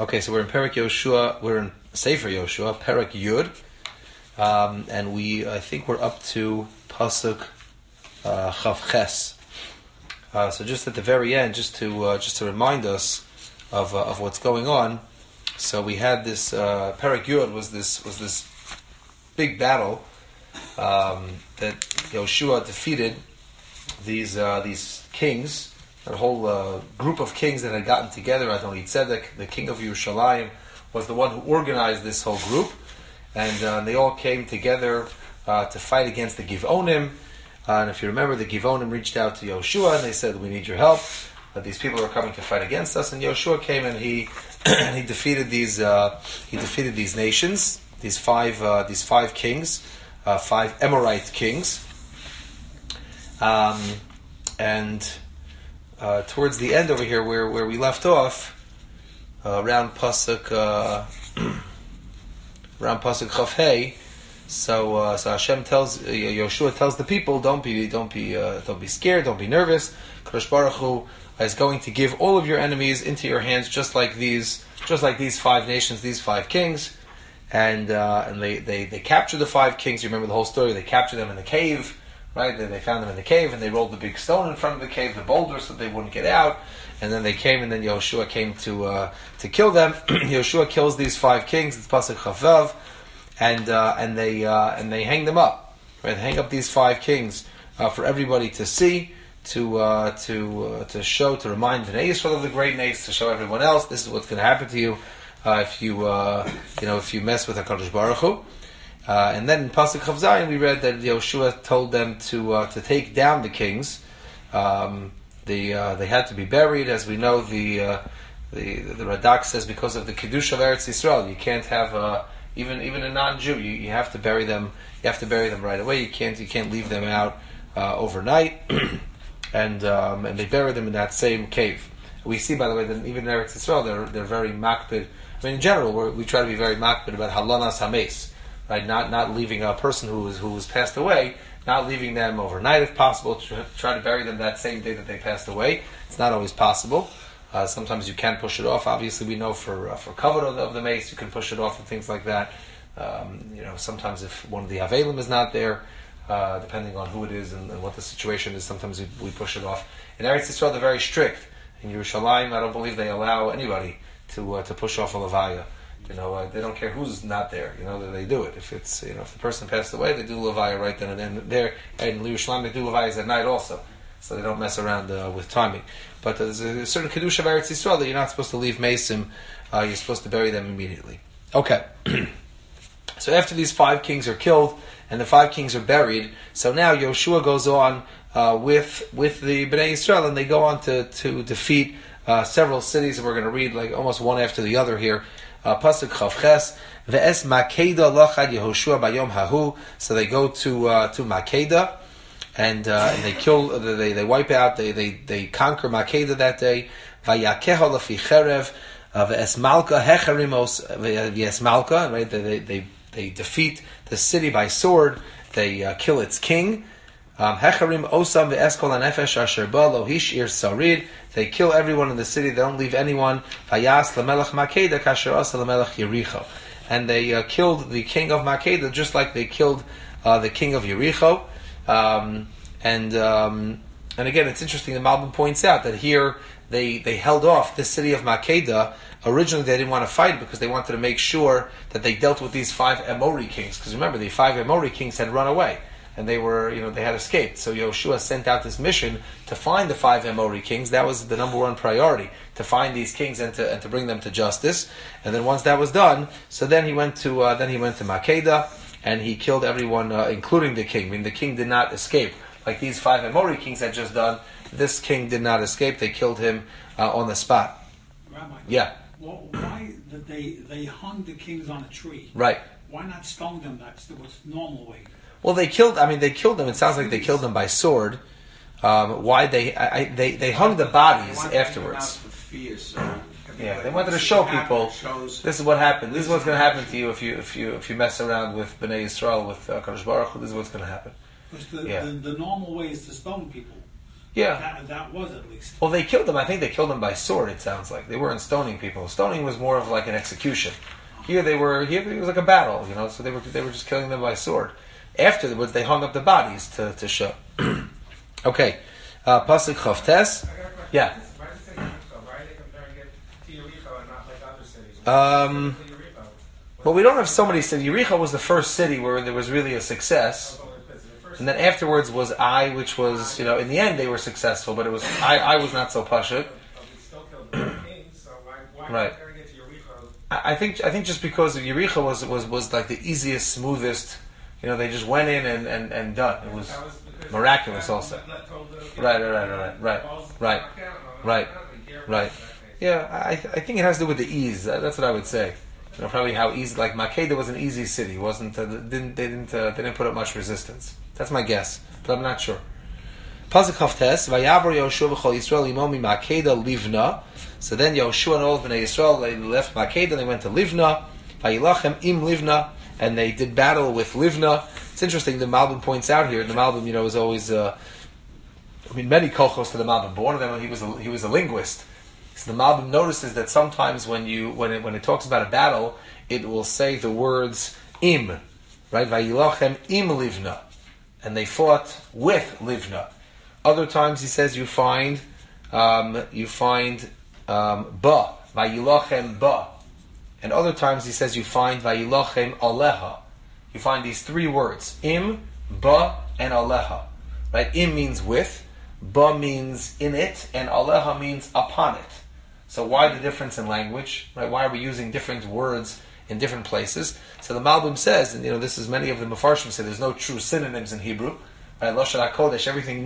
Okay, so we're in Perek Yoshua. We're in Sefer Yoshua, Perek Yud, and I think we're up to Pasuk Chav Ches. So just at the very end, just to remind us of what's going on. So we had this Perek Yud was this big battle that Yoshua defeated these kings. That whole group of kings that had gotten together. Adoni Tzedek, the king of Yerushalayim, was the one who organized this whole group, and they all came together to fight against the Givonim. And if you remember, the Givonim reached out to Yoshua and they said, "We need your help. These people are coming to fight against us." And Yoshua came and he he defeated these nations, these five kings, five Amorite kings, and. Towards the end over here, where we left off, around pasuk Chaf Hei, so Hashem tells Yoshua tells the people, don't be scared, don't be nervous. Kadosh Baruch Hu is going to give all of your enemies into your hands, just like these five nations, these five kings, and they captured the five kings. You remember the whole story? They captured them in the cave. Right, they found them in the cave, and they rolled the big stone in front of the cave, the boulder, so they wouldn't get out. And then they came, and then Yoshua came to kill them. Yoshua kills these five kings. It's Pasuk Chavav, and they hang them up. Right, they hang up these five kings for everybody to see, to show, to remind Bnei Yisrael of the great names, to show everyone else this is what's going to happen to you if you mess with HaKadosh Baruch Hu. And then in Pasuk Chav Zayin we read that Yoshua told them to take down the kings. They had to be buried, as we know. The Radak says because of the Kiddush of Eretz Yisrael, you can't have even a non-Jew. You have to bury them. You have to bury them right away. You can't leave them out overnight. and they buried them in that same cave. We see, by the way, that even in Eretz Yisrael they're very makpid. I mean, in general, we try to be very makpid about halanas hames. Right, not leaving a person who was passed away, not leaving them overnight if possible. Try to bury them that same day that they passed away. It's not always possible. Sometimes you can push it off. Obviously, we know for cover of the mace, you can push it off and things like that. Sometimes if one of the avelim is not there, depending on who it is and what the situation is, sometimes we push it off. In Eretz Yisrael, they're very strict. In Yerushalayim, I don't believe they allow anybody to push off a levaya. They don't care who's not there. They do it. If it's if the person passed away, they do levaya right then and then. There in Yerushalayim, they do levayas at night also, so they don't mess around with timing. But there's a certain kedusha of Eretz Yisrael that you're not supposed to leave mesim. You're supposed to bury them immediately. Okay. So after these five kings are killed and the five kings are buried, so now Yoshua goes on with the Bnei Yisrael, and they go on to defeat several cities, and we're going to read like almost one after the other here. Pasuk Chav Ches, ve'es Makeda lachad Yehoshua bayom hahu. So they go to Makeda, and they kill, they wipe out, they conquer Makeda that day. Vayakeho lafi cherev, ve'es Malka hecharimos ve'es Malka. Right, they defeat the city by sword. They kill its king. Hecharim osam ve'es kol hanefesh asher ba lo hishir sarid. They kill everyone in the city. They don't leave anyone. Vayas lamelech Makeda kasher asa lamelech Yericho. And they killed the king of Makeda just like they killed the king of Yericho. And again, it's interesting. The Malbim points out that here they held off the city of Makeda. Originally, they didn't want to fight because they wanted to make sure that they dealt with these five Amori kings. Because remember, the five Amori kings had run away. And they were, they had escaped. So Yoshua sent out this mission to find the five Amori kings. That was the number one priority, to find these kings and to bring them to justice. And then once that was done, so then he went to Makeda, and he killed everyone, including the king. I mean, the king did not escape like these five Amori kings had just done. This king did not escape. They killed him on the spot. Rabbi, yeah. Well, why did they hung the kings on a tree? Right. Why not stone them? That's the normal way. Well, they killed them. It sounds like they killed them by sword. Why they hung the bodies afterwards. Yeah, they wanted to show people this is what happened. This is what's going to happen to you if you mess around with Bnei Yisrael, with Kadosh Baruch Hu. This is what's going to happen. Because the normal way is to stone people. Yeah. That was at least. Well, they killed them. I think they killed them by sword. It sounds like they weren't stoning people. Stoning was more of like an execution. Here it was like a battle, So they were just killing them by sword. Afterwards, they hung up the bodies to show. Okay, pasuk Chavtes. Yeah. Why does it say Yericho? Why are they comparing it to Yericho and not like other cities? Well, we don't have so many cities. Yericho was the first city where there was really a success. And then afterwards was Ai, which was, in the end they were successful, but it was I was not so pashut. Right. I think just because Yericho was like the easiest, smoothest, they just went in and done. It was miraculous also. Right. Yeah, I think it has to do with the ease. That's what I would say. Probably how easy, like Makeda was an easy city. Wasn't they didn't put up much resistance. That's my guess, but I'm not sure. Pasuk Chavtes, Vayavor Yoshua v'chol Yisrael imo Makeda Livna. So then Yoshua and all of Bnei Yisrael, they left Makeda and they went to Livna. Vayilachem im Livna, and they did battle with Livna. It's interesting. The Malbim points out here. The Malbim, is always. Many kochos to the Malbim. But one of them, he was a linguist. So the Malbim notices that sometimes when it talks about a battle, it will say the words im, right? Vayilachem im Livna, and they fought with Livna. Other times he says you find ba vayilachem ba, and other times he says you find vayilachem aleha. You find these three words: im, ba, and aleha. Right? Im means with, ba means in it, and aleha means upon it. So why the difference in language? Right? Why are we using different words in different places? So the Malbim says, and this is many of the Mefarshim say, there's no true synonyms in Hebrew. Right? Lashon HaKodesh, there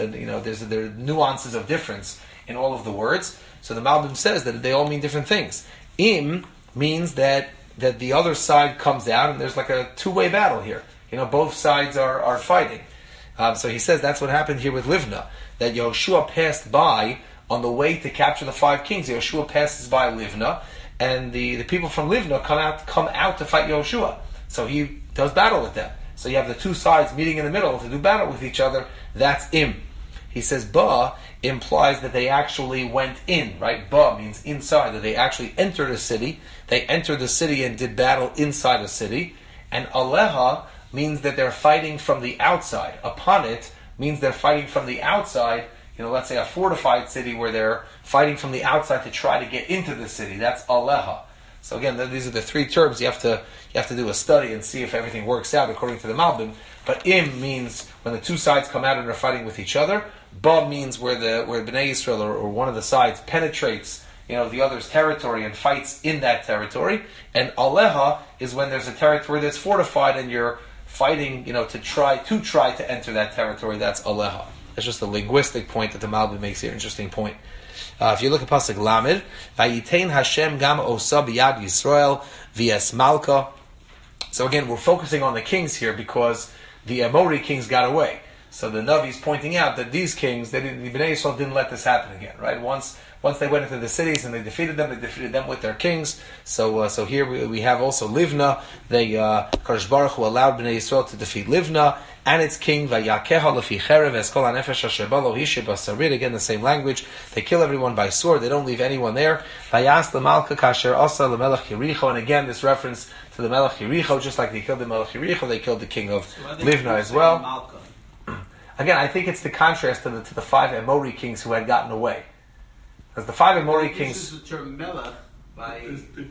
are nuances of difference in all of the words. So the Malbim says that they all mean different things. Im means that the other side comes out, and there's like a two-way battle here. Both sides are fighting. So he says that's what happened here with Livna, that Yoshua passed by on the way to capture the 5 kings. Yoshua passes by Livna, and the people from Livna come out to fight Yoshua. So he does battle with them. So you have the two sides meeting in the middle to do battle with each other. That's im. He says ba implies that they actually went in, right? Ba means inside, that they actually entered a city. They entered the city and did battle inside a city. And aleha means that they're fighting from the outside. Upon it means they're fighting from the outside. Let's say a fortified city where they're fighting from the outside to try to get into the city. That's aleha. So again, these are the three terms. You have to do a study and see if everything works out according to the Malbim. But im means when the two sides come out and are fighting with each other. Ba means where Bnei Yisrael or one of the sides penetrates the other's territory and fights in that territory. And aleha is when there's a territory that's fortified and you're fighting to try to enter that territory. That's aleha. That's just a linguistic point that the Malbim makes here. Interesting point. If you look at pasuk Lamed, Vayitain Hashem gam osa biyad Yisrael v'es Malka. So again, we're focusing on the kings here because the Amori kings got away. So the Navi is pointing out that these kings, the Bnei Yisrael didn't let this happen again. Right? Once they went into the cities and they defeated them with their kings. So here we have also Livna. Kadosh Baruch Hu allowed Bnei Yisrael to defeat Livna and its king. Vayakeha lefi cherev eskol hanefesh asher ba lo hishe basarid. Again, the same language. They kill everyone by sword. They don't leave anyone there. Vayas lemalka kasher asa lemelech Yericho. And again, this reference to the Melech Yericho, just like they killed the Melech Yericho, they killed the king of Livna as well. Again, I think it's the contrast to the 5 Amori kings who had gotten away. Because the 5 Amori kings. This is the term Melech by.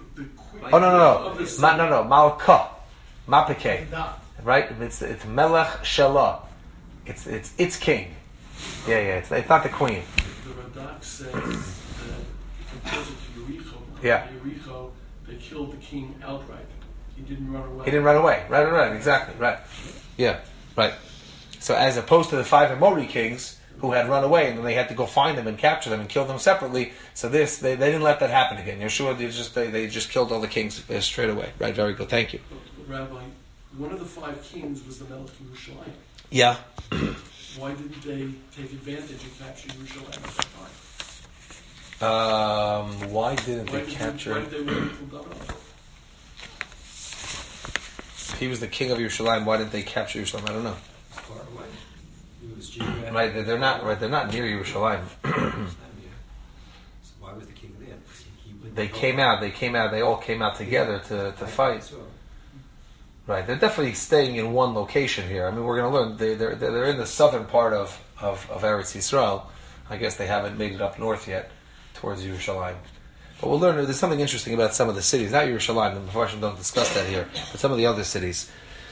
No. Malka, Mapike, right? It's Melech Shelah. It's king. Yeah. It's not the queen. The Radak says that compares it to Yericho. Yeah. Yericho, they killed the king outright. He didn't run away. Right. Exactly. Right. Yeah. Right. So as opposed to the 5 Amori kings who had run away and then they had to go find them and capture them and kill them separately. So they didn't let that happen again. Yeshua, they just killed all the kings straight away. Right, very good. Thank you. But Rabbi, one of the 5 kings was the Melech Yerushalayim. Yeah. Why didn't they take advantage and capture Yerushalayim at that time? Why didn't they capture? Why did they wait until David? If he was the king of Yerushalayim, why didn't they capture Yerushalayim? I don't know. Far away. He was was geographic. Right, they're not right. They're not near Yerushalayim. It's not near. So why was the king there? Because he wouldn't They go came far. out. They came out. They all came out together to fight. So, Right, they're definitely staying in one location here. I mean, we're going to learn they're in the southern part of Eretz Yisrael. I guess they haven't made it up north yet towards Yerushalayim. But we'll learn. There's something interesting about some of the cities. Not Yerushalayim. The Mepharshim don't discuss that here, but some of the other cities.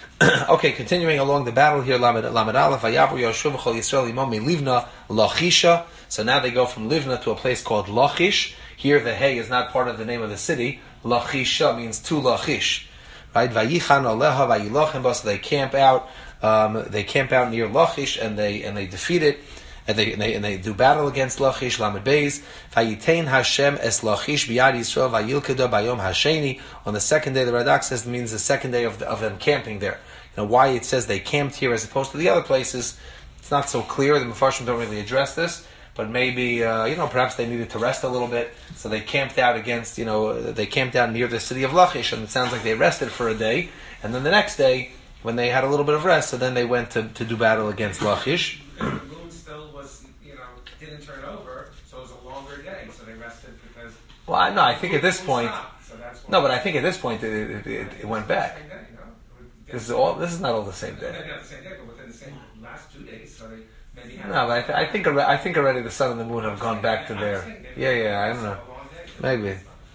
Okay, continuing along the battle here. Lamed Aleph. Vayavu Yoshuv v'chol Yisrael imo Livna Lachisha. So now they go from Livna to a place called Lachish. Here the Hey is not part of the name of the city. Lachisha means to Lachish. Right, Vayichan Aleha Vayilochem. So they camp out. They camp out near Lachish and they defeat it. And they do battle against Lachish. Lamed Beis. Vayitain Hashem es Lachish biyad Yisrael vayilkeda bayom hasheni. On the second day, the Radak says it means the second day of them camping there. You know why it says they camped here as opposed to the other places. It's not so clear. The Mefarshim don't really address this. But maybe, perhaps they needed to rest a little bit, so they camped out against, they camped out near the city of Lachish, and it sounds like they rested for a day, and then the next day, when they had a little bit of rest, so then they went to do battle against Lachish. Because the moon still was, didn't turn over, so it was a longer day, so they rested because... Well, no, I think at this the moon point, stopped, so that's why- no, but I think at this point it went back. Same day, This is not all the same day. Maybe not the same day, but within the same last 2 days, so they maybe had... No, but I think already the sun and the moon have gone back to their... Yeah, I don't know. Maybe.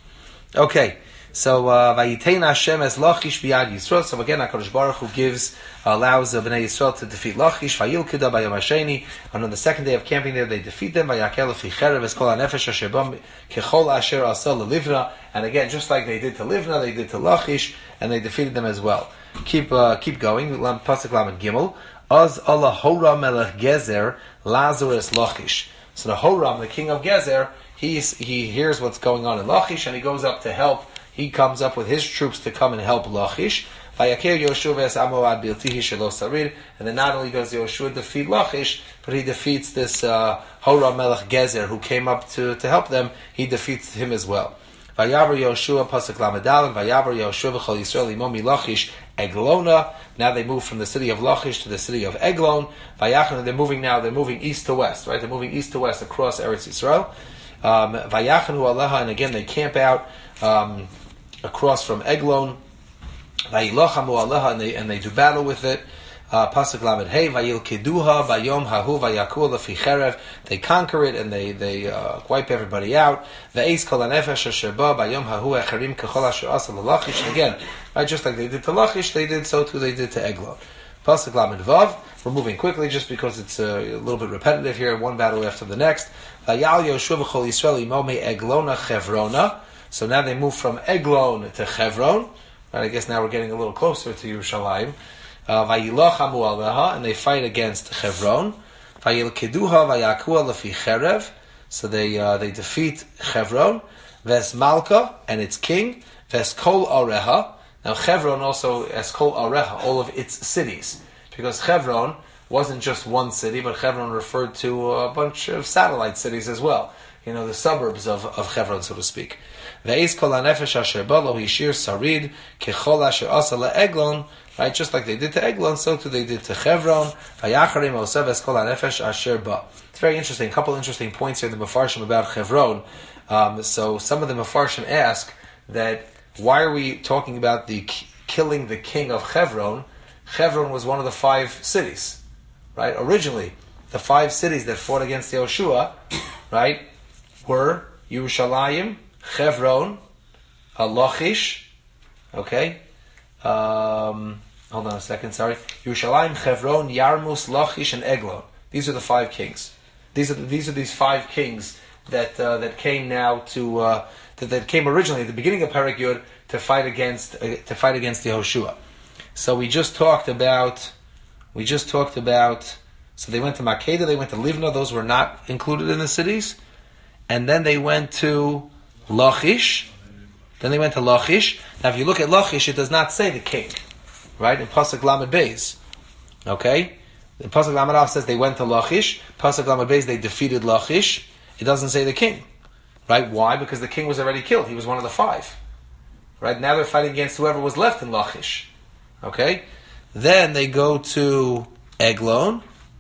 Okay, so Vayitein Hashem es Lachish biyad Yisrael. So again, HaKadosh Baruch Hu allows Bnei Yisrael to defeat Lachish. Vayilkeda bayom hasheni. And on the second day of camping there, they defeat them. Vayakel lefi cherev es kol hanefesh asher bam kechol asher asa leLivna. And again, just like they did to Livna, they did to Lachish, and they defeated them as well. Keep going. Pasuk Lamed Gimel. Az Allah Horam melech Gezer Lazarus Lachish. So the Horam, the king of Gezer, he hears what's going on in Lachish, and he goes up to help. He comes up with his troops to come and help Lachish. And then not only does Yoshua defeat Lachish, but he defeats this Horam melech Gezer who came up to help them. He defeats him as well. Vayavar Yoshua pasuk Lamedal, Vayavar Yoshua v'chol Yisrael imo miLachish Eglona. Now they move from the city of Lachish to the city of Eglon. Vayachan, they're moving east to west, right? They're moving east to west across Eretz Yisrael. Vayachanu Aleha, and again they camp out across from Eglon. Vayilochamu Aleha, and they do battle with it. Pasuk Lamed Hey, Vayil Keduha, Bayom Hahu, Vayaku Lefi Cherev. They conquer it and they wipe everybody out. Ve'ez Kol HaNefesh Asher Ba, Bayom Hahu Echarim Kechol Asher Asa LeLachish. And again, right, just like they did to Lachish, they did to Eglon. Pasuk Lamed Vav. We're moving quickly just because it's a little bit repetitive here. One battle after the next. Vayal Yoshua v'chol Yisrael imo me Eglona Chevrona. So now they move from Eglon to Chevron. Right, I guess now we're getting a little closer to Yerushalayim. Vayilochamu aleha, and they fight against Chevron. Vayilkeduha vayakua lefi cherev. So they defeat Chevron. Ves Malka and its king. Ves Kol Areha. Now Chevron also as Kol Areha, all of its cities, because Chevron wasn't just one city, but Chevron referred to a bunch of satellite cities as well. The suburbs of Chevron, so to speak. Ve'ez kol hanefesh asher ba lo hishir sarid kechol asher asa le'eglon. Right, just like they did to Eglon, so too they did to Chevron. Vayacharim osev es kol hanefesh asher ba. It's very interesting. A couple interesting points here in the Mefarshim about Chevron. So some of the Mefarshim ask that why are we talking about the killing the king of Chevron? Chevron was one of the 5 cities, right? Originally, the 5 cities that fought against Yoshua, right, were Yerushalayim, Chevron, Lachish, okay? Hold on a second, sorry. Yerushalayim, Chevron, Yarmus, Lachish, and Eglon. These are the 5 kings. These are these 5 kings that came now to that came originally at the beginning of Perek Yud to fight against Yehoshua. So we just talked about. So they went to Makeda, they went to Livna. Those were not included in the cities, and then they went to Lachish. Now, if you look at Lachish, it does not say the king, right? In Pasuk Lamed Beis, okay. In Pasuk Lamed Aleph says they went to Lachish. Pasuk Lamed Beis they defeated Lachish. It doesn't say the king, right? Why? Because the king was already killed. He was one of the 5, right? Now they're fighting against whoever was left in Lachish, okay. Then they go to Eglon,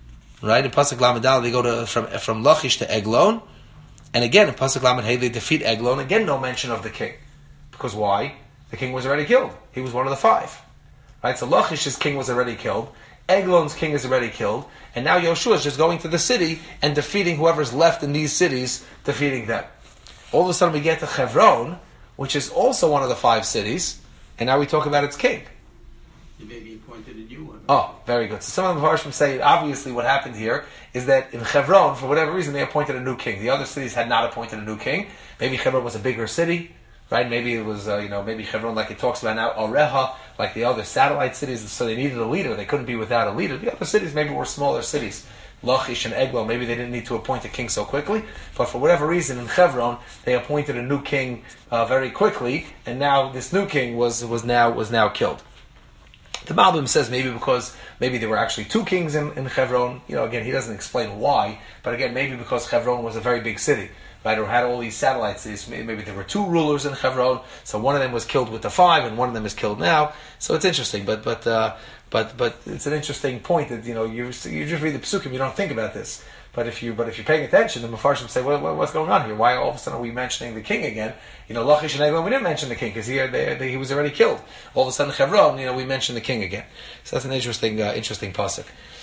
right? In Pasuk Lamed Daled, they go from Lachish to Eglon, and again in Pasuk Lamed Hey they defeat Eglon. Again, no mention of the king, because why? The king was already killed. He was one of the 5, right? So Lachish's king was already killed. Eglon's king is already killed, and now Yoshua is just going to the city and defeating whoever's left in these cities, defeating them. All of a sudden we get to Hebron, which is also one of the 5 cities, and now we talk about its king. He maybe appointed a new one. Oh, very good. So some of the Mepharshim say, obviously what happened here is that in Hebron, for whatever reason, they appointed a new king. The other cities had not appointed a new king. Maybe Hebron was a bigger city, right? Maybe it was, maybe Hebron, like it talks about now, Areha, like the other satellite cities, so they needed a leader. They couldn't be without a leader. The other cities maybe were smaller cities. Lachish and Eglon, maybe they didn't need to appoint a king so quickly, but for whatever reason in Hebron they appointed a new king very quickly, and now this new king was now killed. The Malbim says maybe there were actually 2 kings in Hebron. Again, he doesn't explain why, but again, maybe because Hebron was a very big city, right, or had all these satellite cities. Maybe there were 2 rulers in Hebron, so one of them was killed with the 5, and one of them is killed now. So it's interesting, but it's an interesting point that you just read the Pesukim, you don't think about this. But if you're paying attention, the Mepharshim say, what's going on here? Why all of a sudden are we mentioning the king again? Lachish and Eglon, we didn't mention the king because he was already killed. All of a sudden, Hebron, we mentioned the king again. So that's an interesting pasuk.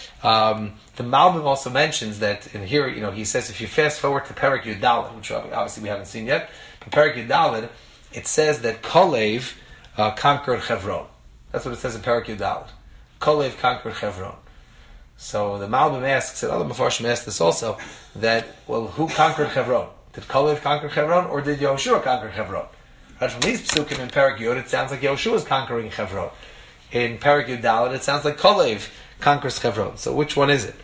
The Malbim also mentions that in here, he says if you fast forward to Perek Yud Daled, which obviously we haven't seen yet, but Perek Yud Daled, it says that Kalev conquered Hebron. That's what it says in Perek Yud Daled. Kalev conquered Hebron. So the Malbim asks, and other Mepharshim asked this also, that, who conquered Hebron? Did Kalev conquer Hebron, or did Yoshua conquer Hebron? Right, from these psukim in Perek Yud, it sounds like Yoshua is conquering Hebron. In Perek Yud Daled, it sounds like Kalev conquers Hebron. So which one is it?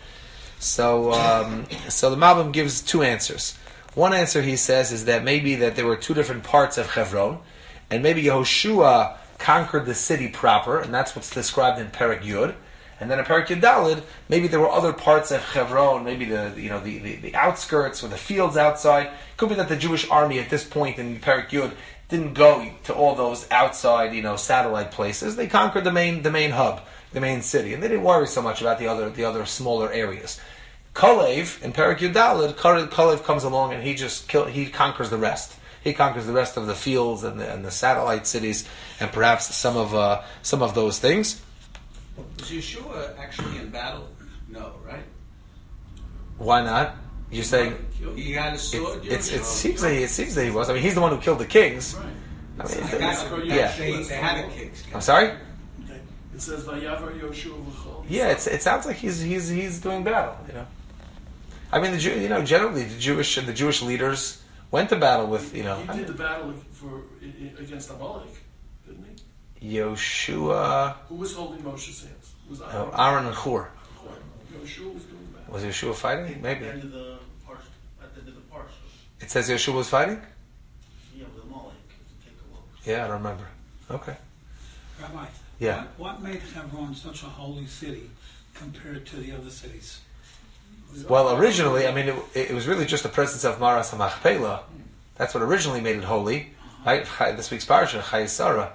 So the Malbim gives 2 answers. One answer, he says, is that maybe that there were 2 different parts of Hebron, and maybe Yehoshua conquered the city proper, and that's what's described in Perek Yud. And then in Perek Yud Daled, maybe there were other parts of Hebron, maybe the outskirts or the fields outside. It could be that the Jewish army at this point in Perek Yud didn't go to all those outside, satellite places. They conquered the main hub, the main city, and they didn't worry so much about the other smaller areas. Kalev in Perek Yud Daled, Kalev comes along and he conquers the rest. He conquers the rest of the fields and the satellite cities, and perhaps some of those things. Was Yeshua actually in battle? No, right? Why not? You're saying he had a sword. It seems that he was. I mean, he's the one who killed the kings. Right. I mean, They had a king. I'm sorry. It says Vayavar Yoshua v'chol. Yeah, it sounds like he's doing battle. I mean, generally the Jewish leaders went to battle with He did the battle against Amalek, didn't he? Yoshua. Who was holding Moshe's hands? It was Aaron and Hur. Yoshua was doing that. Was Yoshua fighting? Maybe. At the end of the Parsha. It says Yoshua was fighting? Yeah, with Amalek. Take a look. Yeah, I don't remember. Okay. Rabbi, Yeah. what made Hebron such a holy city compared to the other cities? Well, originally, I mean, it was really just the presence of Maras HaMachpelah. That's what originally made it holy. Right? This week's Parsha, Chai Sarah.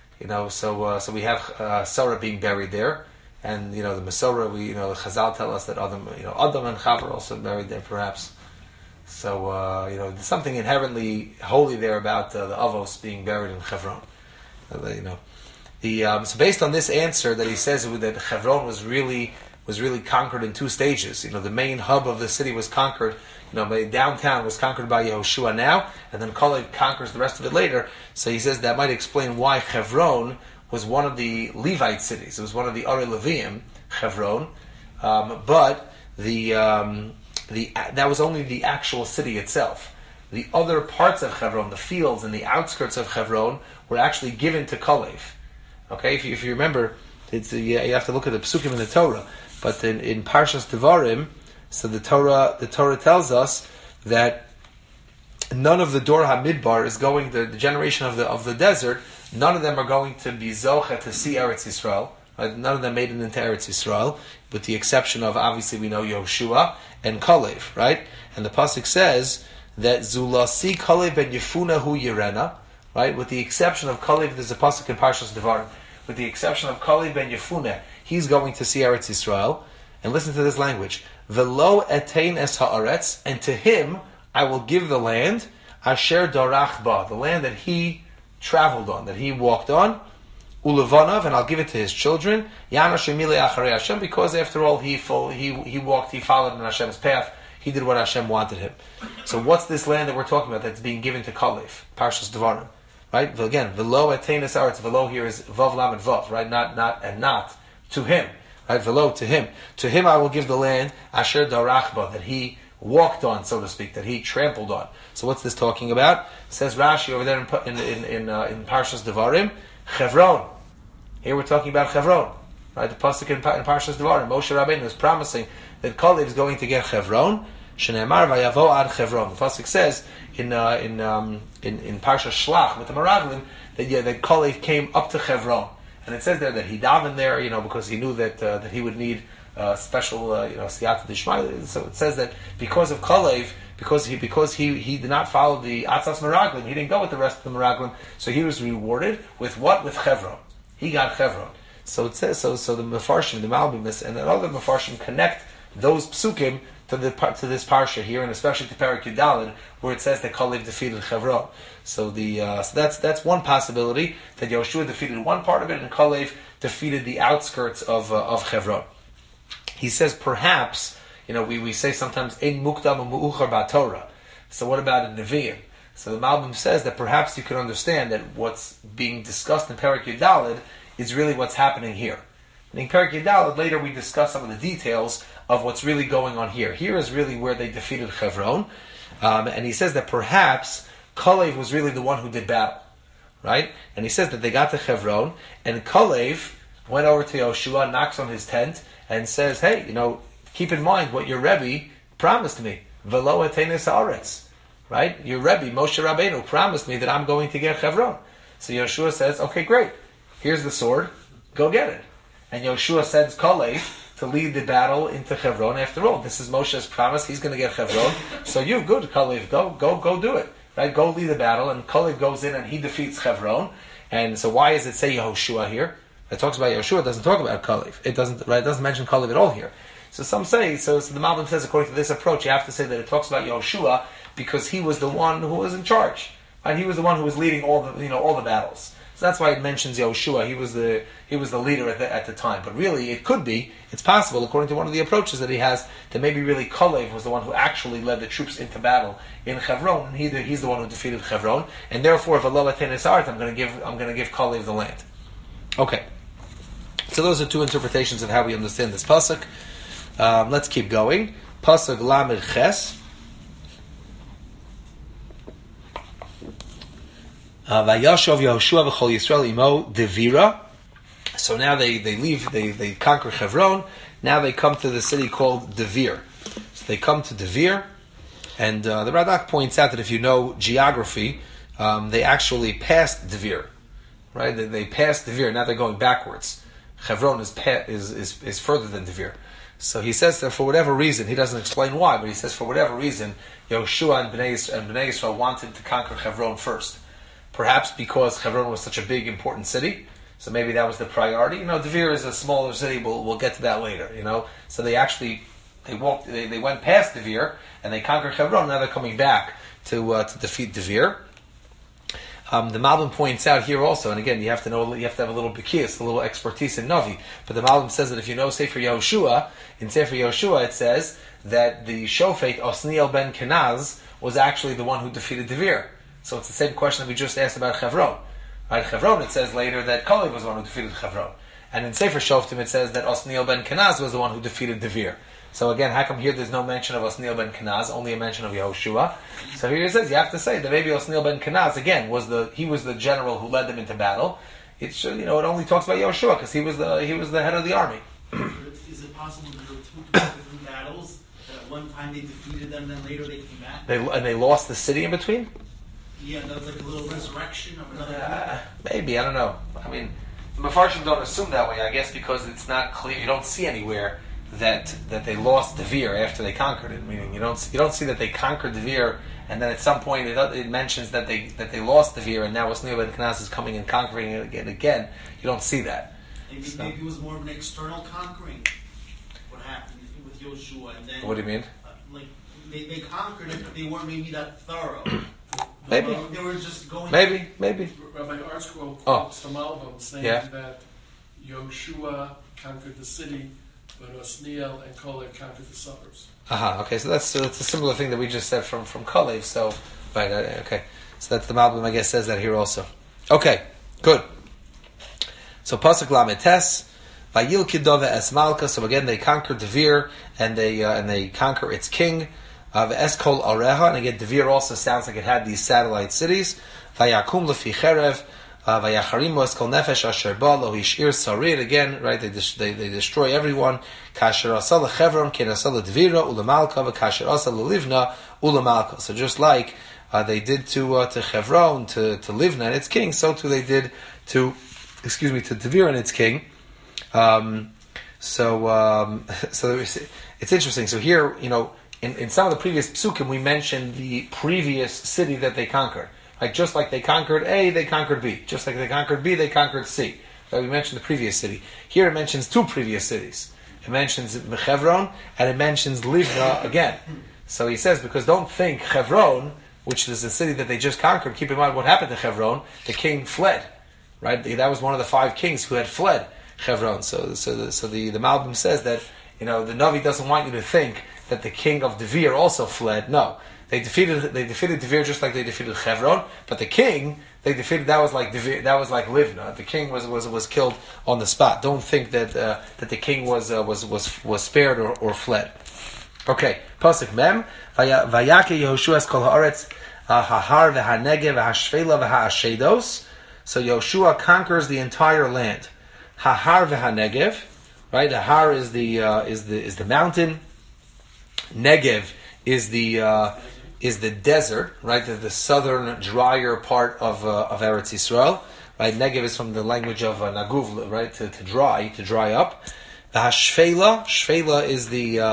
So we have Sarah being buried there, and the Masorah. The Chazal tell us that Adam and Chava are also buried there, perhaps. So there's something inherently holy there about the Avos being buried in Hebron. So based on this answer that he says that Hebron was really conquered in 2 stages. The main hub of the city was conquered. Downtown was conquered by Yehoshua now, and then Kalev conquers the rest of it later. So he says that might explain why Hebron was one of the Levite cities. It was one of the Arei Leviim, Hebron, but that was only the actual city itself. The other parts of Hebron, the fields and the outskirts of Hebron, were actually given to Kalev. Okay, if you remember, you have to look at the Pesukim in the Torah. But in Parshas Devarim, so the Torah tells us that none of the Dor HaMidbar is going, the generation of the desert, none of them are going to be Zocha to see Eretz Yisrael. Right? None of them made it into Eretz Yisrael, with the exception of, obviously we know Yehoshua and Kalev, right? And the pasuk says that Zulasi Kalev ben Yefuna hu Yirena, right? With the exception of Kalev, there's a pasuk in Parshas Devarim. With the exception of Kalev ben Yefuna, he's going to see Eretz Yisrael. And listen to this language. Velo etein es haaretz, and to him I will give the land, asher darach ba, the land that he traveled on, that he walked on, ulevanav, and I'll give it to his children, yana shemile acharei Hashem, because after all he followed in Hashem's path, he did what Hashem wanted him. So what's this land that we're talking about that's being given to Kalev? Parshas Devarim. Right? Again, velo etein es haaretz, velo here is vav lamed vav, right? Not to him. Right? Velo, to him. To him I will give the land, asher darach ba, that he walked on, so to speak, that he trampled on. So what's this talking about? It says Rashi over there in Parshas Devarim, Chevron. Here we're talking about Chevron. Right? The pasuk in Parshas Devarim, Moshe Rabbeinu is promising that Kalev is going to get Chevron. Shneimar vayavo ad Chevron. The pasuk says in Parshas Shlach with the Meraglim that Kalev came up to Chevron, and it says there that he davened there, because he knew that he would need special, siyata d'shmai. So it says that because of Kalev, because he did not follow the Atzas Meraglim, he didn't go with the rest of the Meraglim, so he was rewarded with what? With Chevron. He got Chevron. So it says so the Mefarshim, the Malbimis, and the other Mefarshim connect those psukim to this parsha here, and especially to Perek Yudalid, where it says that Kalev defeated Chevron. So that's one possibility, that Yoshua defeated one part of it, and Kalev defeated the outskirts of Chevron. He says perhaps, we say sometimes ein mukdam u'mu'uchar ba'Torah. So what about in Nevi'im? So the Malbim says that perhaps you can understand that what's being discussed in Perek Yudalid is really what's happening here. In Perek Yudalid, later we discuss some of the details of what's really going on here. Here is really where they defeated Chevron, and he says that perhaps Kalev was really the one who did battle, right? And he says that they got to Chevron, and Kalev went over to Yoshua, knocks on his tent, and says, hey, keep in mind what your Rebbe promised me. Velo etenes haaretz. Right? Your Rebbe, Moshe Rabbeinu, promised me that I'm going to get Chevron. So Yoshua says, okay, great. Here's the sword. Go get it. And Yoshua sends Kalev to lead the battle into Chevron. After all, this is Moshe's promise. He's going to get Chevron. So you, good, Kalev, go do it. Right? Go lead the battle. And Kalev goes in and he defeats Chevron. And so why does it say Yehoshua here? It talks about Yoshua, it doesn't talk about Kalev. It doesn't mention Kalev at all here. So some say, so the Malbim says, according to this approach, you have to say that it talks about Yoshua because he was the one who was in charge. And he was the one who was leading all the battles. So that's why it mentions Yoshua. He was the leader at the time. But really, it's possible, according to one of the approaches that he has, that maybe really Kalev was the one who actually led the troops into battle in Chevron, and he's the one who defeated Chevron. And therefore, if Allah tenes art, I'm going to give Kalev the land. Okay. So those are two interpretations of how we understand this pasuk. Let's keep going. Pasuk Lamed Ches. Vayashov Yehoshua v'chol Yisrael imo Devira. So now they leave, they conquer Chevron. Now they come to the city called Devir. So they come to Devir, and the Radak points out that if you know geography, they actually passed Devir. Right? They passed Devir. Now they're going backwards. Chevron is further than Devir. So he says that for whatever reason, he doesn't explain why, but he says for whatever reason, Yoshua and Bnei Yisrael wanted to conquer Chevron first. Perhaps because Chevron was such a big, important city, so maybe that was the priority. Devir is a smaller city. We'll get to that later. So they went past Devir and they conquered Chevron. Now they're coming back to defeat Devir. The Malbim points out here also, and again, you have to have a little bikiyas, a little expertise in Navi. But the Malbim says that if you know Sefer Yehoshua, in Sefer Yehoshua it says that the Shofet Osniel ben Kenaz was actually the one who defeated Devir. So it's the same question that we just asked about Chevron. Right? Chevron, it says later that Kalev was the one who defeated Chevron. And in Sefer Shoftim it says that Osniel ben Kenaz was the one who defeated Devir. So again, how come here there's no mention of Osniel ben Kenaz, only a mention of Yehoshua? So here it says, you have to say that maybe Osniel ben Kenaz, again, was the general who led them into battle. It should, it only talks about Yehoshua because he was the head of the army. Is it possible that there were two different battles, that at one time they defeated them, then later they came back? They lost the city in between? Yeah, that was like a little resurrection of another maybe, I don't know. I mean, the Mefarshim don't assume that way, I guess, because it's not clear. You don't see anywhere that they lost Devir after they conquered it. Meaning, you don't see that they conquered Devir, and then at some point it mentions that they lost Devir, and now Osniel ben Kenaz is coming and conquering it again. You don't see that. Maybe it was more of an external conquering. What happened with Yoshua, and then What do you mean? like they conquered it, but they weren't maybe that thorough. Maybe. They were just going. Maybe. Rabbi Artscroll Oh. quotes the Malbim saying Yeah. that Yoshua conquered the city, but Osniel and Caleb conquered the suburbs. Okay, so that's a similar thing that we just said from Kalev. So, right, okay. So that's the Malbim, I guess, says that here also. Okay, good. So Pasuk Lametes, Vayil Kidova Es Malka. So again, they conquered Devir, and they conquer its king. Ve'es Kol Areha, and again, Devir also sounds like it had these satellite cities. Vayakum Lefi Cherev, Vayacharimu Es Kol Nefesh Asher Ba Lo Hishir Sarir. Again, right? They destroy everyone. Kasher Asal Chevron, Ken Asal Devira Ulamalka, Kasher Asal Livna Ulamalka. So just like they did to Chevron, to Livna and its king, so too they did to Devir and its king. So it's interesting. So here, in some of the previous psukim, we mentioned the previous city that they conquered. Like just like they conquered A, they conquered B. Just like they conquered B, they conquered C. Right? We mentioned the previous city. Here it mentions two previous cities. It mentions Chevron and it mentions Livna again. So he says, because don't think Chevron, which is the city that they just conquered, keep in mind what happened to Chevron. The king fled. Right? That was one of the 5 kings who had fled Chevron. So the Malbim says that, the Navi doesn't want you to think that the king of Devir also fled. No. They defeated Devir just like they defeated Chevron, but the king they defeated, that was like Devir, that was like Livna. The king was killed on the spot. Don't think that the king was spared or fled. Okay, Pasuk Mem, Vayake Yehoshua es kol haaretz hahar v'hanegev v'hashvela v'ha'ashedos. So Yoshua conquers the entire land. Hahar v'hanegev, right? The Har is the mountain. Negev is the desert, right? The southern, drier part of Eretz Yisrael, right? Negev is from the language of Naguv, right? To dry up. The Shvela is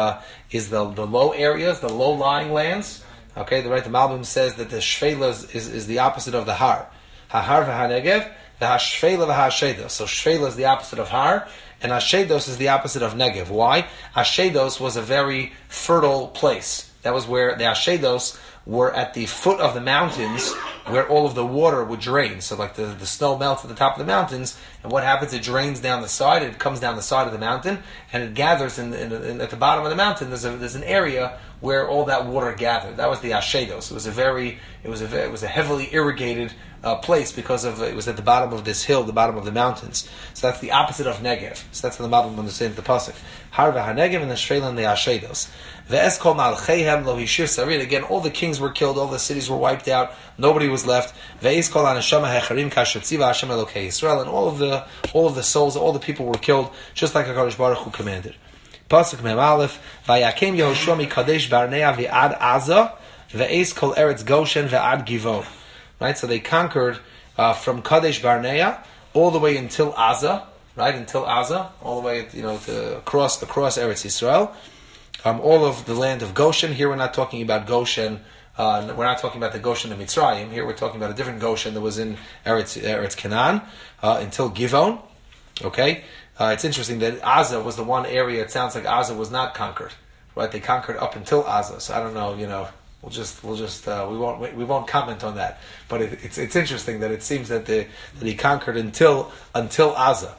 the low areas, the low lying lands. Okay, the Malbim says that the Shvela is the opposite of the Har. Hahar v'hanegev, the Hashvela v'hashedos. So Shvela is the opposite of Har, and Ashedos is the opposite of Negev. Why? Ashedos was a very fertile place. That was where the Ashedos were at the foot of the mountains, where all of the water would drain. So like the snow melts at the top of the mountains, and what happens? It drains down the side, it comes down the side of the mountain, and it gathers in at the bottom of the mountain. There's an area where all that water gathered. That was the Ashedos. It was a heavily irrigated place because it was at the bottom of this hill, the bottom of the mountains. So that's the opposite of Negev. So that's how the Malbim understands the pasuk. Har v'hanegev and the Shvela and the Ashedos. Ve'es kol malcheihem lo hishir sarir. Again, all the kings were killed, all the cities were wiped out, nobody was left. Ve'es kol anashama hecharim kasher tziva Hashem Elokei Yisrael, and all of the souls, all the people were killed, just like HaKadosh Baruch Hu commanded. Pasuk Mem Aleph. Vayakem Yehoshua mikadesh Barnea ve'ad Aza ve'es kol eretz Goshen ve'ad Givon. Right, so they conquered from Kadesh Barnea all the way until Aza, right? Until Aza, all the way, to across Eretz Yisrael. All of the land of Goshen. Here we're not talking about Goshen. We're not talking about the Goshen of Mitzrayim. Here we're talking about a different Goshen that was in Eretz Canaan until Givon. Okay, it's interesting that Aza was the one area. It sounds like Aza was not conquered, right? They conquered up until Aza. So I don't know. We won't comment on that. But it's interesting that it seems that he conquered until Aza.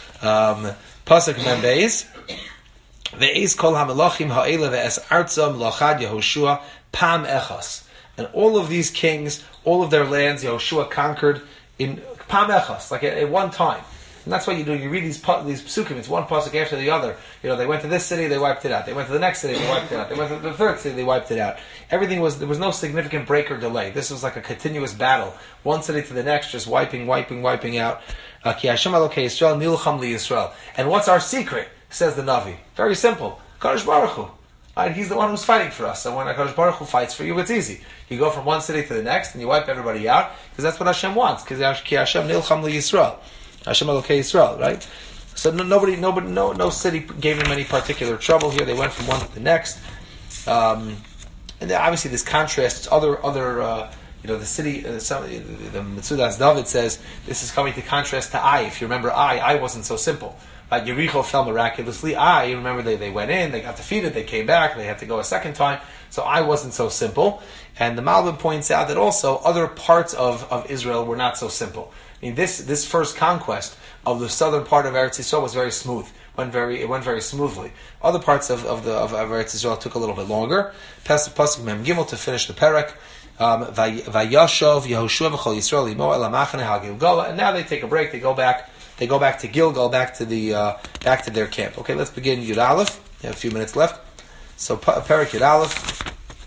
Pasuk Membeis. Ve'ez kol hamelachim ha'ela ve'es arza melachad Yehoshua pam echas. And all of these kings, all of their lands, Yehoshua conquered in pam echas, like at one time. And that's what you do. You read these psukim. It's one pasuk after the other. They went to this city, they wiped it out. They went to the next city, they wiped it out. They went to the third city, they wiped it out. There was no significant break or delay. This was like a continuous battle. One city to the next, just wiping out. Ki Hashem Elokei Yisrael nilcham li Yisrael. And what's our secret? Says the Navi. Very simple. Kadosh Baruch Hu. Right? He's the one who's fighting for us. So when HaKadosh Baruch Hu fights for you, it's easy. You go from one city to the next, and you wipe everybody out, because that's what Hashem wants. Because Ki Hashem nilcham li Yisrael. Hashem Elokei Yisrael, right? So no city gave him any particular trouble here. They went from one to the next, and then obviously this contrasts other the city. The Metzudas David says this is coming to contrast to Ai. If you remember, Ai wasn't so simple, Yericho fell miraculously. I remember they went in, they got defeated, they came back, they had to go a second time. So I wasn't so simple. And the Malbim points out that also other parts of Israel were not so simple. I mean, this first conquest of the southern part of Eretz Yisrael was very smooth. It went very smoothly. Other parts of Eretz Yisrael took a little bit longer. Pasuk Mem Gimel to finish the parak. Vayashov Yehoshua v'chol Yisrael imo el hamachane haGilgala, and now they take a break. They go back to Gilgal, back to their camp. Okay, let's begin Yud Aleph. We have a few minutes left. So parak Yud Aleph.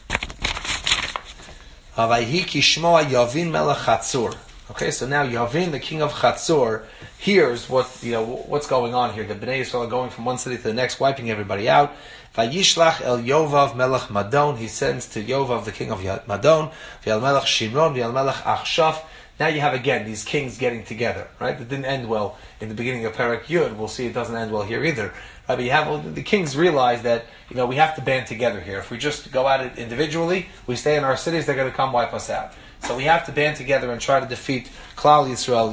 Vayhi kishmoa Yavin melech Chatzor. Okay, so now Yavin, the king of Chatzor, hears what's going on here. The Bnei Yisrael are going from one city to the next, wiping everybody out. Vayishlach el Yovav melech Madon. He sends to Yovav, the king of Madon. V'el melech Shimron, v'el melech Achshaf. Now you have again these kings getting together, right? It didn't end well in the beginning of Parak Yud. We'll see it doesn't end well here either. But you have the kings realize that we have to band together here. If we just go at it individually, we stay in our cities, they're going to come wipe us out. So we have to band together and try to defeat Klal Yisrael,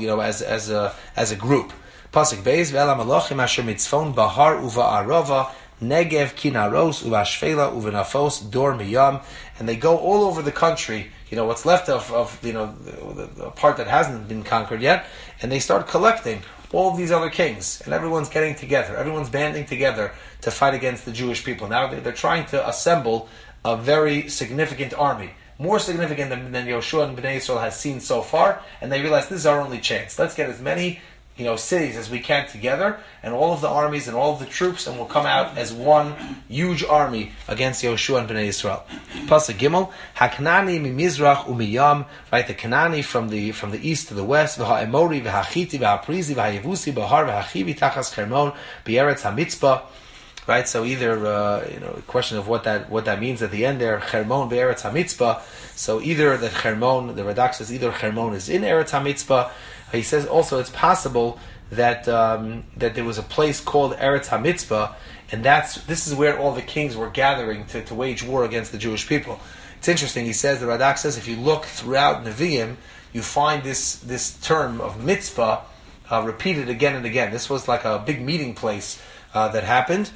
as a group. Pasuk Beis ve'elam Elohim asher mitzvon bahar uva'arova negev kinaros uvashfela uvenafos dor miyam, and they go all over the country. What's left of the part that hasn't been conquered yet, and they start collecting all of these other kings, and everyone's getting together. Everyone's banding together to fight against the Jewish people. Now they're trying to assemble a very significant army. More significant than Yoshua and Bnei Yisrael has seen so far, and they realize this is our only chance. Let's get as many cities as we can together, and all of the armies and all of the troops, and we'll come out as one huge army against Yoshua and Bnei Yisrael. Pasuk Gimel, Haknani mimizrach umiyam, right? The Kanani from the east to the west, v'ha'emori v'ha'chiti v'ha'prizi v'ha'yevusi b'har v'ha'chivi tachas Hermon b'eretz hamitzpah. Right, so either a question of what that means at the end there, Hermon be'eretz hamitzpah. So either that Hermon, the Radak says either Hermon is in Eretz hamitzpah. He says also it's possible that there was a place called Eretz hamitzpah, and this is where all the kings were gathering to wage war against the Jewish people. It's interesting. He says the Radak says if you look throughout Nevi'im, you find this term of mitzvah repeated again and again. This was like a big meeting place that happened.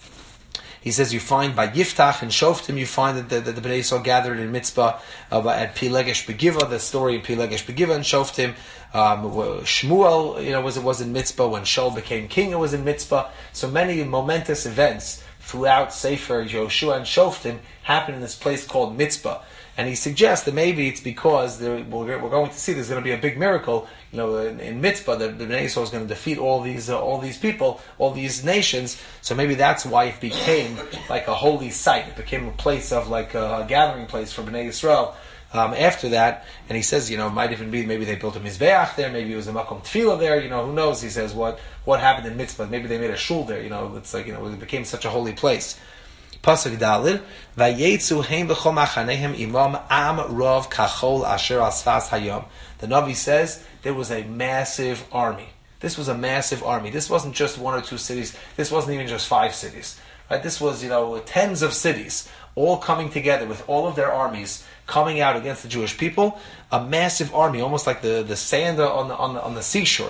He says you find by Yiftach and Shoftim, you find that the Bnei Yisrael gathered in Mitzpah at Pilegesh Begiva. The story in Pilegesh Begiva and Shoftim. Shmuel, was in Mitzpah when Shaul became king. It was in Mitzpah. So many momentous events throughout Sefer Yoshua and Shoftim happen in this place called Mitzpah. And he suggests that maybe it's because we're going to see there's going to be a big miracle, in Mitzpah, that the Bnei Yisrael is going to defeat all these people, all these nations. So maybe that's why it became like a holy site. It became a place of like a gathering place for Bnei Yisrael. After that, and he says, it might even be maybe they built a mizbeach there, maybe it was a makom tefillah there. Who knows? He says what happened in Mitzpah. Maybe they made a shul there. It's like it became such a holy place. Pasuk Dalid, Vayetzu heim b'chol machanehem imam am rov kachol asher asfas hayom. The Navi says there was a massive army. This was a massive army. This wasn't just one or two cities. This wasn't even just 5 cities. Right? This was tens of cities all coming together with all of their armies coming out against the Jewish people. A massive army, almost like the sand on the seashore.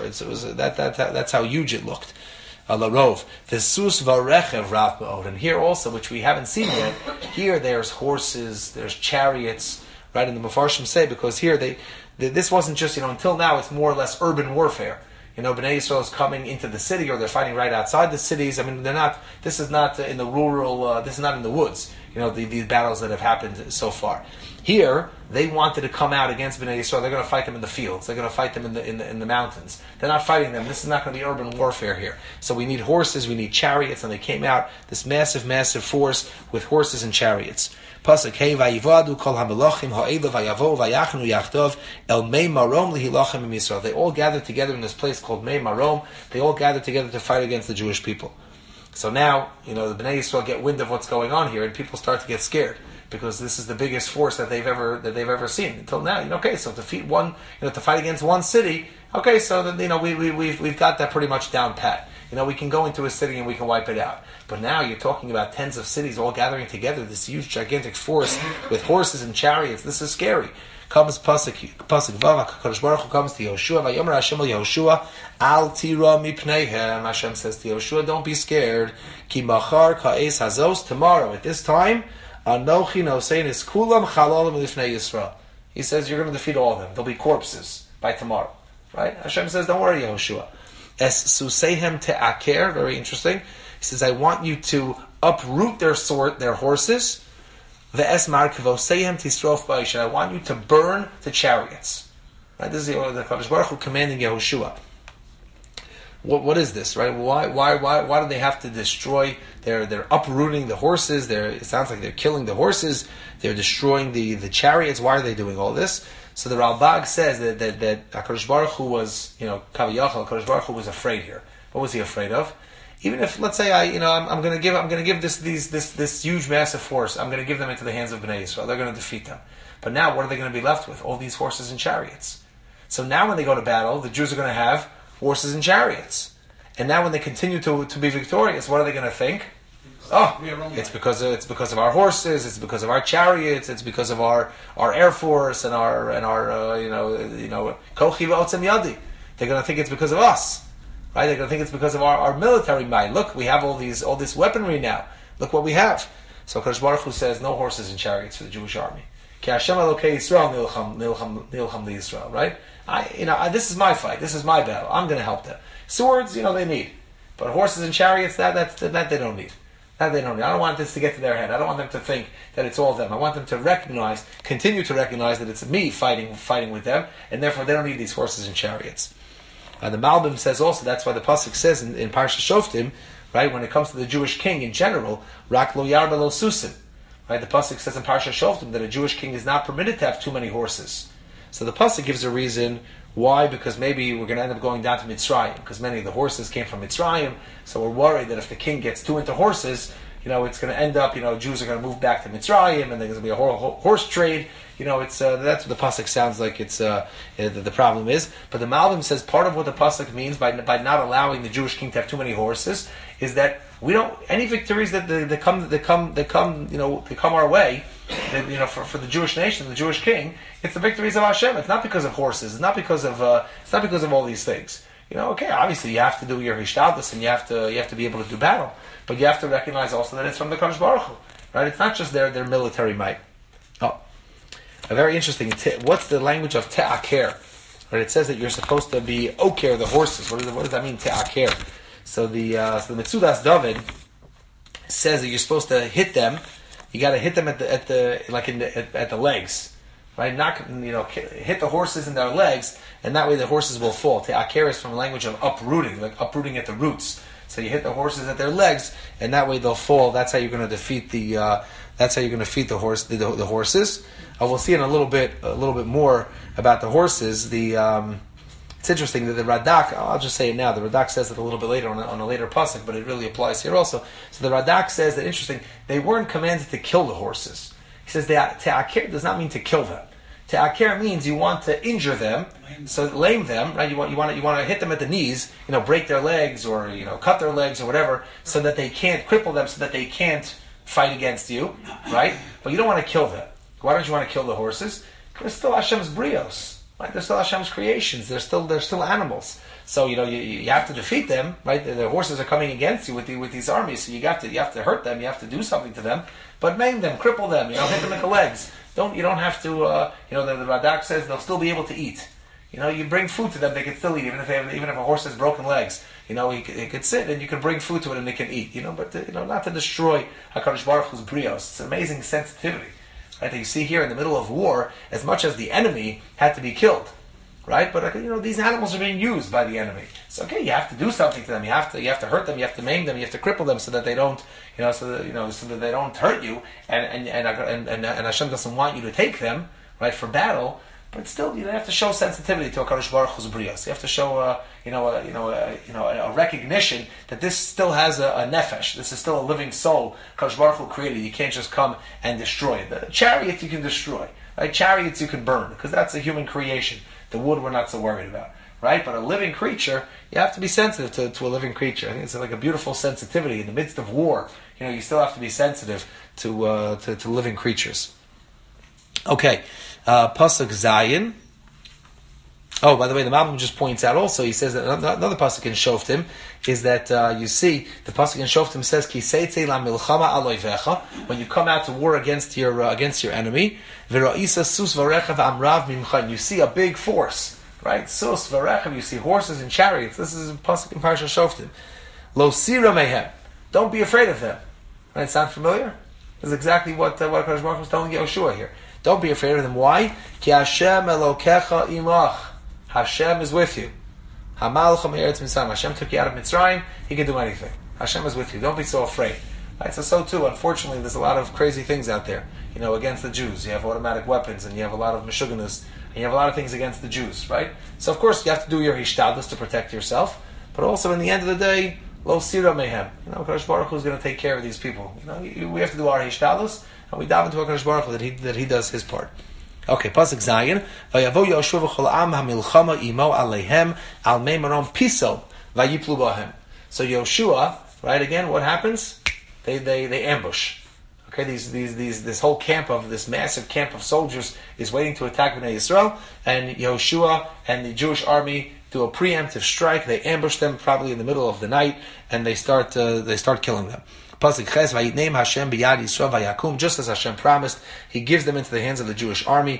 That's how huge it looked. Larov, the sus varechev rav ba'od, and here also, which we haven't seen yet, here there's horses, there's chariots, right? And the Mefarshim say because here this wasn't just until now it's more or less urban warfare. Bnei Yisrael is coming into the city, or they're fighting right outside the cities. I mean, they're not. This is not in the rural. This is not in the woods. These battles that have happened so far. Here, they wanted to come out against Bnei Yisrael. They're going to fight them in the fields. They're going to fight them in the mountains. They're not fighting them. This is not going to be urban warfare here. So we need horses, we need chariots, and they came out, this massive, massive force with horses and chariots. Pasuk Hey Vayivadu Kol HaMelachim Ha'ela Vayavo Vayachnu Yachtov El Mei Marom Lihilachem Im Yisrael. They all gathered together in this place called Mei Marom. They all gathered together to fight against the Jewish people. So now, the Bnei Yisrael get wind of what's going on here, and people start to get scared because this is the biggest force that they've ever seen until now. Okay, so to fight against one city. Okay, so then we've got that pretty much down pat. We can go into a city and we can wipe it out. But now you're talking about tens of cities all gathering together, this huge, gigantic force with horses and chariots. This is scary. Comes pasuk Vav. HaKadosh Baruch Hu comes to Yehoshua. Vayomer Hashem el Yehoshua, Al tira mipneihem. Hashem says to Yehoshua, don't be scared. Ki machar ka'es hazos. Tomorrow at this time, Anochi nosein is kulam chalalim lifnei Yisrael. He says you're going to defeat all of them. There'll be corpses by tomorrow. Right? Hashem says, don't worry, Yehoshua. Es susehem te'aker. Very interesting. He says, I want you to uproot their horses. Ve'es markavosehem tisrof ba'ishan. I want you to burn the chariots. Right? This is the Kadosh Baruch Hu commanding Yehoshua. What is this? Right? Why do they have to destroy? They're uprooting the horses. It sounds like they're killing the horses. They're destroying the chariots. Why are they doing all this? So the Ralbag says that HaKadosh Baruch Hu was, Kaviyachal, HaKadosh Baruch Hu was afraid here. What was he afraid of? Even if, let's say, I'm going to give this huge massive force. I'm going to give them into the hands of Bnei Yisrael. They're going to defeat them. But now, what are they going to be left with? All these horses and chariots. So now, when they go to battle, the Jews are going to have horses and chariots. And now, when they continue to be victorious, what are they going to think? Oh, it's because of our horses. It's because of our chariots. It's because of our air force and our kochi v'otzem yadi. They're going to think it's because of us. Right? They're going to think it's because of our military might. Look, we have all this weaponry now. Look what we have. So Kadosh Baruch Hu says, no horses and chariots for the Jewish army. Ki Hashem Elokei Yisrael nilcham liYisrael. Right? This is my fight. This is my battle. I'm going to help them. Swords, they need, but horses and chariots, that they don't need. That they don't need. I don't want this to get to their head. I don't want them to think that it's all them. I want them to continue to recognize that it's me fighting with them, and therefore they don't need these horses and chariots. The Malbim says also, that's why the pasuk says in Parsha Shoftim, right, when it comes to the Jewish king in general, Rak lo yarba lo susim. Right, the pasuk says in Parsha Shoftim that a Jewish king is not permitted to have too many horses. So the pasuk gives a reason why, because maybe we're going to end up going down to Mitzrayim, because many of the horses came from Mitzrayim, so we're worried that if the king gets too into horses, it's going to end up, Jews are going to move back to Mitzrayim, and there's going to be a horse trade. That's what the pasuk sounds like. It's the problem is. But the Malbim says part of what the pasuk means by not allowing the Jewish king to have too many horses is that we don't any victories that come our way. For the Jewish nation, the Jewish king, it's the victories of Hashem. It's not because of horses. It's not because of all these things. Obviously you have to do your hishtadlus and you have to be able to do battle, but you have to recognize also that it's from the Kadosh Baruch Hu, right? It's not just their military might. Oh, a very interesting. What's the language of te'aker? Right? It says that you're supposed to be oker the horses. What does that mean, te'aker? So the Metzudas David says that you're supposed to hit them. You got to hit them at the legs. Right, hit the horses in their legs, and that way the horses will fall. Te'aker is from the language of uprooting, like uprooting at the roots. So you hit the horses at their legs, and that way they'll fall. That's how you're going to defeat the. That's how you're going to defeat the horses. We'll see in a little bit more about the horses. It's interesting that the Radak. I'll just say it now. The Radak says it a little bit later on a later pasuk, but it really applies here also. So the Radak says that interesting. They weren't commanded to kill the horses. He says that te'aker does not mean to kill them. Te'aker means you want to injure them, so lame them, right? You want to hit them at the knees, break their legs or cut their legs or whatever, so that they can't cripple them, so that they can't fight against you, right? But you don't want to kill them. Why don't you want to kill the horses? Because they're still Hashem's brios, right? They're still Hashem's creations. They're still animals. So you have to defeat them, right? The horses are coming against you with these armies, so you have to hurt them. You have to do something to them, but maim them, cripple them. Hit them at the legs. You don't have to. The Radak says they'll still be able to eat. You bring food to them, they can still eat, even if a horse has broken legs. He could sit and you can bring food to it and they can eat. But not to destroy HaKadosh Baruch Hu's brios. It's an amazing sensitivity, right? That you see here in the middle of war, as much as the enemy had to be killed. Right, but these animals are being used by the enemy. So you have to do something to them. You have to hurt them. You have to maim them. You have to cripple them so that they don't, so that they don't hurt you. And Hashem doesn't want you to take them, right, for battle. But still, you have to show sensitivity to HaKadosh Baruch Hu's brios. You have to show, a recognition that this still has a nefesh. This is still a living soul. HaKadosh Baruch Hu created. You can't just come and destroy it. The chariots you can destroy. Right? Chariots you can burn because that's a human creation. The wood we're not so worried about, right? But a living creature, you have to be sensitive to a living creature. I think it's like a beautiful sensitivity in the midst of war. You still have to be sensitive to living creatures. Okay, Pasuk Zayin. Oh, by the way, the Malbim just points out also, he says that another pasuk in Shoftim is that you see the pasuk in Shoftim says Ki seitze la milchama aloivecha, when you come out to war against your enemy, v'ra'isa sus v'rechav amrav mimcha, and you see a big force, right? Sus v'rechav, you see horses and chariots. This is a pasuk in Parashat Shoftim. Lo sira mehem, don't be afraid of them. Right? Sound familiar? This is exactly what Kadosh Baruch Hu was telling Yoshua here. Don't be afraid of them. Why? Ki Hashem elokecha imach. Hashem is with you. Hamalcha me'eretz Mitzrayim. Hashem took you out of Mitzrayim. He can do anything. Hashem is with you. Don't be so afraid. Right? So too, unfortunately, there's a lot of crazy things out there. Against the Jews. You have automatic weapons, and you have a lot of meshuganas, and you have a lot of things against the Jews, right? So of course, you have to do your hishtadlus to protect yourself, but also in the end of the day, lo sira mehem. Kadosh Baruch Hu is going to take care of these people. We have to do our hishtadlus, and we dive into Kadosh Baruch Hu that he does his part. Okay, pasuk Zayin. Vayavo Yoshua v'chol am hamilchama imo aleihem al meimarom piso vayiplu bahem. So Yoshua, right again, what happens? They ambush. Okay, this whole this massive camp of soldiers is waiting to attack Bnei Yisrael, and Yoshua and the Jewish army do a preemptive strike. They ambush them probably in the middle of the night, and they start killing them. Pasuk Ches, Vayitneim Hashem b'yad Yisrael vayakum, just as Hashem promised, He gives them into the hands of the Jewish army,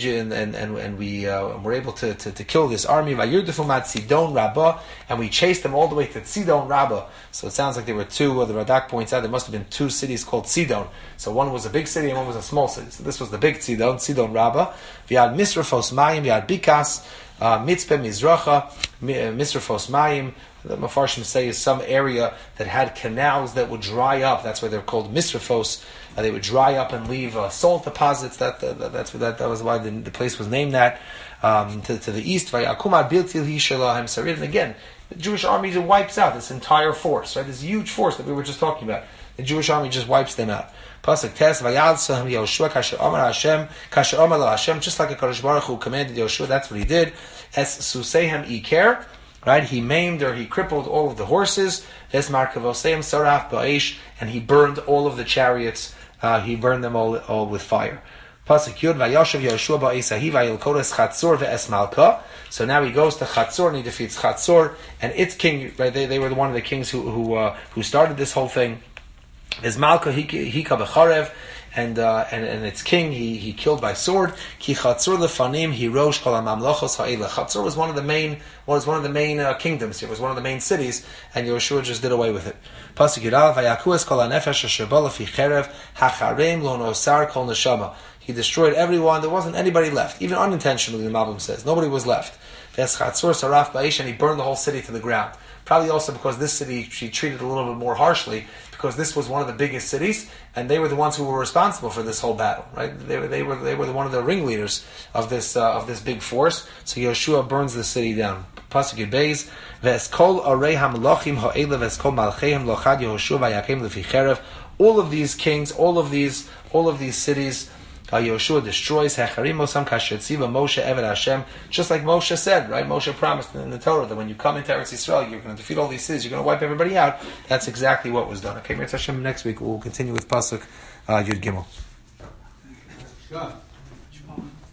and we were able to kill this army. Vayirdufu mad Sidon Rabbah, and we chased them all the way to Sidon Rabbah. So it sounds like there were two. The Radak points out there must have been two cities called Sidon. So one was a big city and one was a small city. So this was the big Sidon Rabbah. V'yad Misrafos Mayim, v'yad Bikas, Mitzpeh Mizracha, Misrafos Mayim. The Mefarshim say is some area that had canals that would dry up. That's why they're called misrafos. They would dry up and leave salt deposits. That was why the place was named that. To the east, and again, the Jewish army just wipes out this entire force. Right, this huge force that we were just talking about. The Jewish army just wipes them out. Pasuk Tes Vayalsam Yoshua Kasher Amar Hashem Kasher Amar Hashem, just like a Kadosh Baruch Hu commanded Yoshua. That's what he did. Es Susehem Iker. Right, he maimed or he crippled all of the horses. Es Markavoseim Saraf Ba'esh, and he burned all of the chariots. He burned them all with fire. Pasuk Yud Vayashav Yoshua Ba'esahi Vayilkodes Chatzor ve'es Malka. So now he goes to Chatzor and he defeats Chatzor and its king. Right, they were one of the kings who started this whole thing. Is Malka Hika Becharev, and its king he killed by sword. Ki Chatzor lefanim hirosh kol hamamlochos ha'ela. Chatzor was one of the main kingdoms. It was one of the main cities, and Yoshua just did away with it. Pasuk Yudal Vayakuas kol hanefesh asher bala fi cherev hacharem lo nosar kol neshama. He destroyed everyone. There wasn't anybody left, even unintentionally. The Malbim says nobody was left. Ves Chatzor saraf ba'esh, and he burned the whole city to the ground. Probably also because this city she treated a little bit more harshly, because this was one of the biggest cities, and they were the ones who were responsible for this whole battle. Right? They were one of the ringleaders of this big force. So Yoshua burns the city down. Pasuk Beis V'eskol arei hamlochim ha'ela v'eskol malcheim lochad Yoshua vayakem lefi cherev. All of these kings, all of these cities, Yoshua destroys. Hecharimosam kashetziva Moshe Eved Hashem. Just like Moshe said, right? Moshe promised in the Torah that when you come into Eretz Yisrael, you're going to defeat all these cities. You're going to wipe everybody out. That's exactly what was done. Okay, Mirz Hashem. Next week we'll continue with Pasuk Yud Gimel.